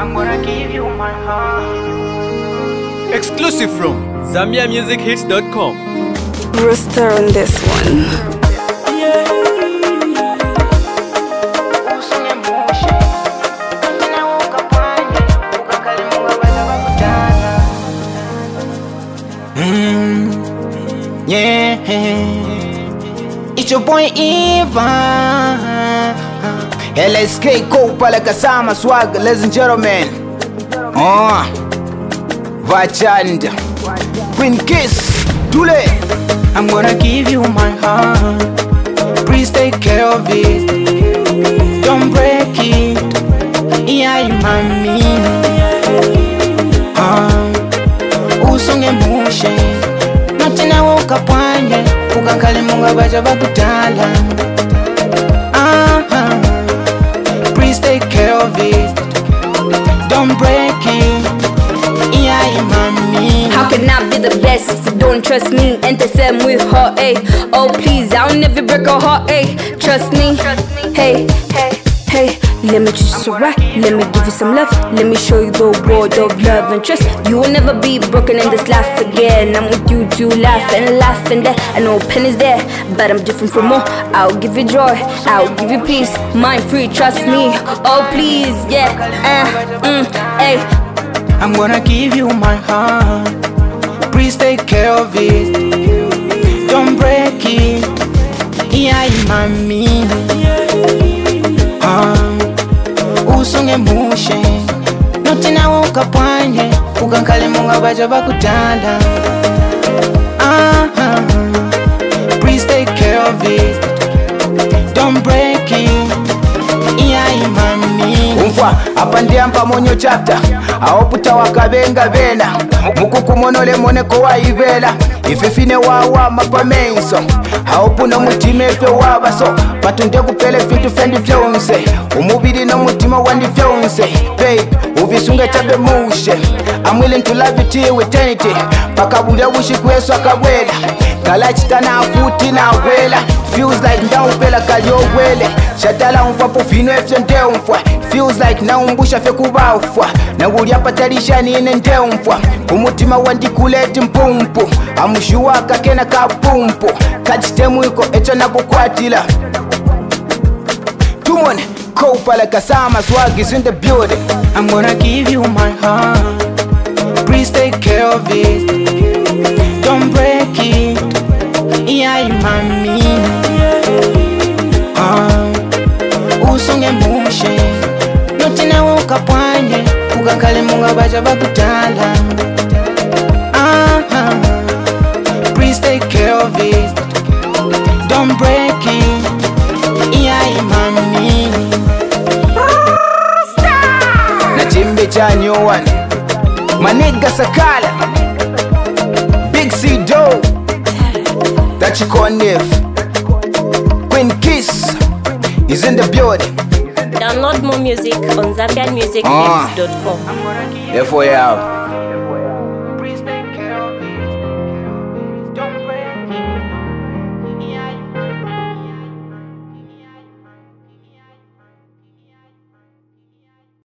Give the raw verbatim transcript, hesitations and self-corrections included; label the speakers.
Speaker 1: I'm gonna give you my heart.
Speaker 2: Exclusive from Zambia Music Hits dot com.
Speaker 3: Rooster on this one.
Speaker 1: Mm, yeah, it's your boy Ivan. L S K Kopa like a summer swag, ladies and gentlemen. Oh, Vachanda, Queen Kiss, Dule. I'm gonna give you my heart. Please take care of it. Don't break it. Yeah, you mommy. Ah. Usunge mushe Notina woka pwanye Ukakali munga baja bakutala uh -huh. Please take care of it. Don't break it. Yeah, mommy.
Speaker 4: How can I be the best if you don't trust me? And the same with her, eh? Oh please, I'll never break her heart, eh? Trust me, hey, hey, hey. Let me treat you so right, let me give you some love. Let me show you the world of love and trust. You will never be broken in this life again. I'm with you to laugh and laugh and there. I know pain is there, but I'm different from more. I'll give you joy, I'll give you peace. Mind free, trust me, oh please, yeah, uh, mm, hey.
Speaker 1: I'm gonna give you my heart. Please take care of it. Don't break it. Yeah, mommy. Uh, usunge mushe Notina woka pwanye Ukankale munga baja bakutala uh -huh. Please take care of it. Don't break it. Yeah, mommy. Umfa, apandi ampa monyo chapter Aoputa wakabenga bena Mukuku monole moneko wa ivela Ifefine wawa mapamenso Aopuna mutime fe wabaso Patunde kupele fitu fendi fyonse Umubiri no mutima wandi fyonse Babe, uvisunge tabe mushe I'm willing to love you till eternity Pakabunde wishi kweso akabwela Kalachita na futi na wela Feels like ndaupela kalyo wele Shatala umfa pofino efyo nde umfwa Feels like na umbusha fe kuba ufwa Na ngulia patarisha nine nde umfwa Umutima wandi kuleti mpumpu Amushuwa kakena kapumpu Kachitemu iko echo na kukwatila Tumone, Kopa like a summer swag is in the building. I'm gonna give you my heart. Please take care of it. Don't break it. Yeah, mommy. Uh, usunge mushe Notina woka pwanye Ukakale munga baja bakutala uh -huh. Please take care of it. Don't break it. Yeah, mommy. Na chimbe cha nyuwan Maniga Sakala Big C Doe Tachikon Nif Queen Kiss is in the building.
Speaker 5: Download more music on Zambia Music Hits dot com.
Speaker 1: Therefore, yeah.